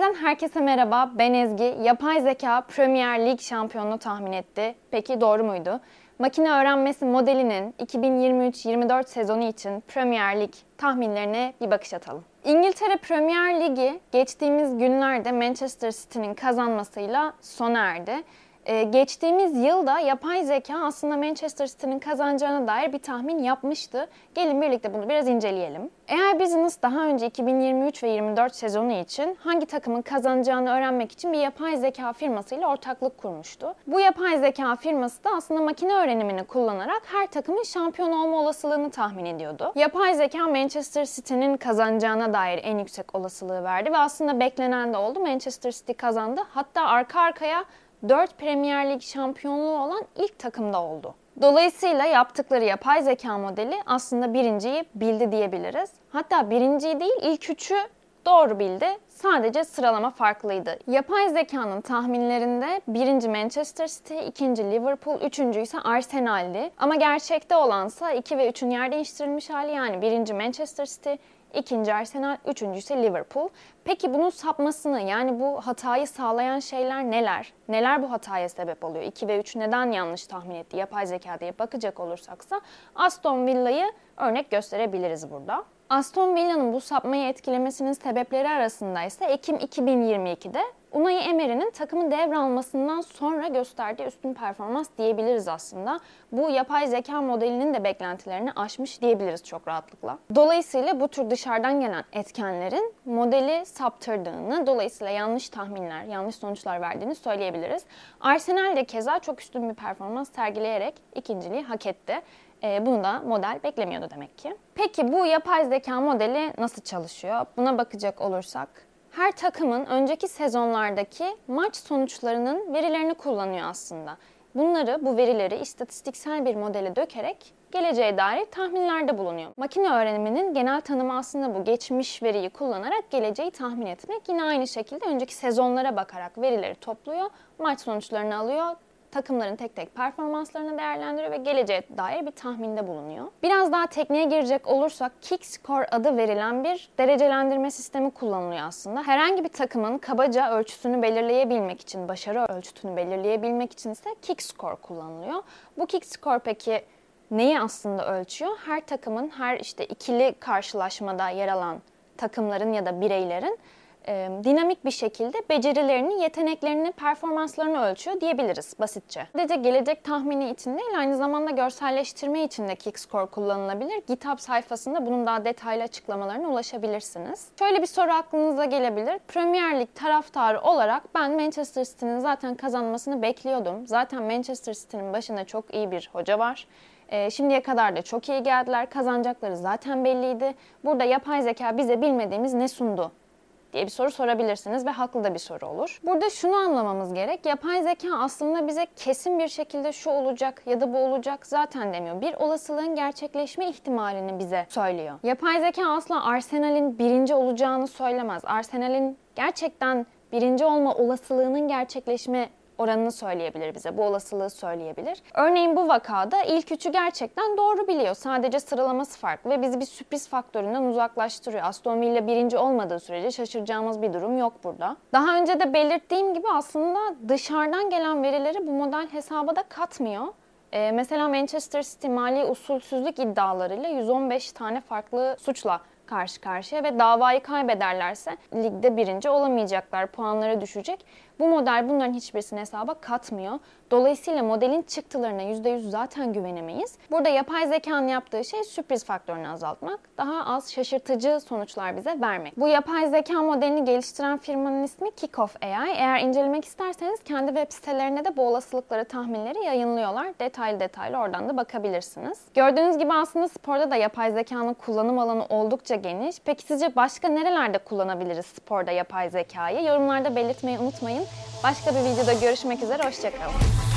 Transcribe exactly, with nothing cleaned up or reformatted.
Türkiye'den herkese merhaba, ben Ezgi. Yapay zeka Premier Lig şampiyonunu tahmin etti. Peki doğru muydu? Makine öğrenmesi modelinin iki bin yirmi üç yirmi dört sezonu için Premier Lig tahminlerine bir bakış atalım. İngiltere Premier Ligi geçtiğimiz günlerde Manchester City'nin kazanmasıyla sona erdi. Ee, geçtiğimiz yılda yapay zeka aslında Manchester City'nin kazanacağına dair bir tahmin yapmıştı. Gelin birlikte bunu biraz inceleyelim. Eğer Business daha önce iki bin yirmi üç ve yirmi dört sezonu için hangi takımın kazanacağını öğrenmek için bir yapay zeka firmasıyla ortaklık kurmuştu. Bu yapay zeka firması da aslında makine öğrenimini kullanarak her takımın şampiyon olma olasılığını tahmin ediyordu. Yapay zeka Manchester City'nin kazanacağına dair en yüksek olasılığı verdi ve aslında beklenen de oldu. Manchester City kazandı. Hatta arka arkaya dört Premier Lig şampiyonluğu olan ilk takımda oldu. Dolayısıyla yaptıkları yapay zeka modeli aslında birinciyi bildi diyebiliriz. Hatta birinciyi değil ilk üçü doğru bildi. Sadece sıralama farklıydı. Yapay zekanın tahminlerinde birinci Manchester City, ikinci Liverpool, üçüncü ise Arsenal'di. Ama gerçekte olansa iki ve üçün yer değiştirilmiş hali, yani birinci Manchester City, İkinci Arsenal, üçüncü ise Liverpool. Peki bunun sapmasını, yani bu hatayı sağlayan şeyler neler? Neler bu hataya sebep oluyor? iki ve üç neden yanlış tahmin etti yapay zeka diye bakacak olursaksa Aston Villa'yı örnek gösterebiliriz burada. Aston Villa'nın bu sapmayı etkilemesinin sebepleri arasında ise Ekim iki bin yirmi ikide Unai Emery'nin takımı devralmasından sonra gösterdiği üstün performans diyebiliriz aslında. Bu yapay zeka modelinin de beklentilerini aşmış diyebiliriz çok rahatlıkla. Dolayısıyla bu tür dışarıdan gelen etkenlerin modeli saptırdığını, dolayısıyla yanlış tahminler, yanlış sonuçlar verdiğini söyleyebiliriz. Arsenal de keza çok üstün bir performans sergileyerek ikinciliği hak etti. Bunu da model beklemiyordu demek ki. Peki bu yapay zeka modeli nasıl çalışıyor? Buna bakacak olursak, her takımın önceki sezonlardaki maç sonuçlarının verilerini kullanıyor aslında. Bunları, bu verileri istatistiksel bir modele dökerek geleceğe dair tahminlerde bulunuyor. Makine öğreniminin genel tanımı aslında bu. Geçmiş veriyi kullanarak geleceği tahmin etmek. Yine aynı şekilde önceki sezonlara bakarak verileri topluyor, maç sonuçlarını alıyor, takımların tek tek performanslarını değerlendiriyor ve geleceğe dair bir tahminde bulunuyor. Biraz daha tekniğe girecek olursak Kickscore adı verilen bir derecelendirme sistemi kullanılıyor aslında. Herhangi bir takımın kabaca ölçüsünü belirleyebilmek için, başarı ölçütünü belirleyebilmek için ise Kickscore kullanılıyor. Bu Kickscore peki neyi aslında ölçüyor? Her takımın, her işte ikili karşılaşmada yer alan takımların ya da bireylerin E, dinamik bir şekilde becerilerini, yeteneklerini, performanslarını ölçüyor diyebiliriz basitçe. Sadece gelecek tahmini için değil, aynı zamanda görselleştirme için de Kickscore kullanılabilir. GitHub sayfasında bunun daha detaylı açıklamalarına ulaşabilirsiniz. Şöyle bir soru aklınıza gelebilir. Premier Lig taraftarı olarak ben Manchester City'nin zaten kazanmasını bekliyordum. Zaten Manchester City'nin başında çok iyi bir hoca var. E, şimdiye kadar da çok iyi geldiler. Kazanacakları zaten belliydi. Burada yapay zeka bize bilmediğimiz ne sundu diye bir soru sorabilirsiniz ve haklı da bir soru olur. Burada şunu anlamamız gerek. Yapay zeka aslında bize kesin bir şekilde şu olacak ya da bu olacak zaten demiyor. Bir olasılığın gerçekleşme ihtimalini bize söylüyor. Yapay zeka asla Arsenal'in birinci olacağını söylemez. Arsenal'in gerçekten birinci olma olasılığının gerçekleşme oranını söyleyebilir bize, bu olasılığı söyleyebilir. Örneğin bu vakada ilk üçü gerçekten doğru biliyor. Sadece sıralaması farklı ve bizi bir sürpriz faktöründen uzaklaştırıyor. Aston Villa birinci olmadığı sürece şaşıracağımız bir durum yok burada. Daha önce de belirttiğim gibi aslında dışarıdan gelen verileri bu model hesaba da katmıyor. Ee, mesela Manchester City mali usulsüzlük iddialarıyla yüz on beş tane farklı suçla karşı karşıya ve davayı kaybederlerse ligde birinci olamayacaklar, puanları düşecek. Bu model bunların hiçbirisini hesaba katmıyor. Dolayısıyla modelin çıktılarına yüzde yüz zaten güvenemeyiz. Burada yapay zekanın yaptığı şey sürpriz faktörünü azaltmak, daha az şaşırtıcı sonuçlar bize vermek. Bu yapay zeka modelini geliştiren firmanın ismi Kickoff A I. Eğer incelemek isterseniz kendi web sitelerine de bu olasılıkları, tahminleri yayınlıyorlar. Detaylı detaylı oradan da bakabilirsiniz. Gördüğünüz gibi aslında sporda da yapay zekanın kullanım alanı oldukça geniş. Peki sizce başka nerelerde kullanabiliriz sporda yapay zekayı? Yorumlarda belirtmeyi unutmayın. Başka bir videoda görüşmek üzere, hoşça kalın.